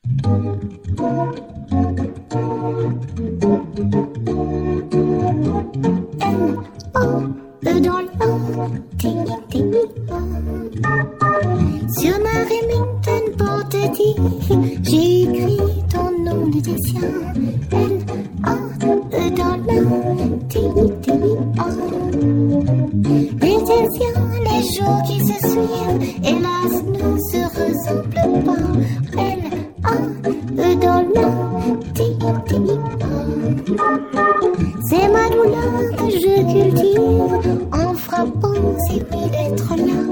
Dans sur ma Remington portative, j'ai écrit ton nom musicien. L-A-E dans la T-I-T-I-A. Musicien, les jours qui se suivent, hélas, ne se ressemblent pas. L-A-E dans la T-I-T-I-A. C'est ma douleur que je cultive en frappant ces 8 lettres-là.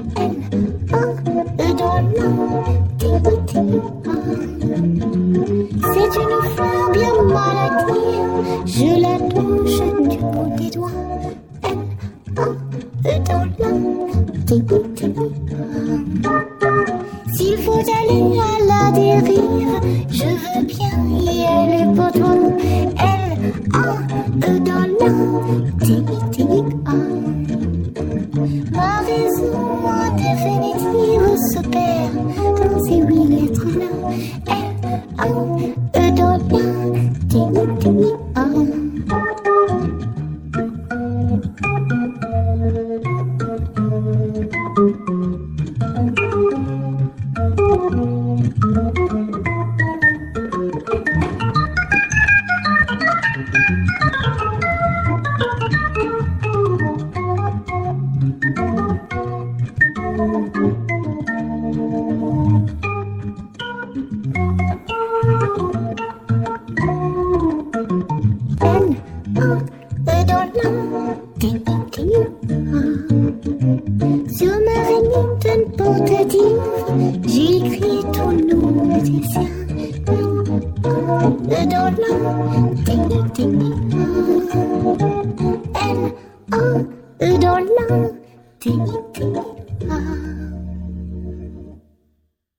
L-A-E dans la T-I-T-I-A. C'est une fleur bien maladive, je la touche du bout des doigts. L-A-E dans la T-I-T-I-A. S'il faut aller à la dérive, je veux bien y aller pour toi. L-A-E dans la T-I-T-I-A. Ma raison en définitive se perd dans ces 8 lettres-là. L-A-E dans la T-I-T-I-A. Sur ma Remington portative, j'ai écrit ton nom musicien. L-A-E dans la T-I-T-I-A. L-A-E dans la T-I-T-I-A.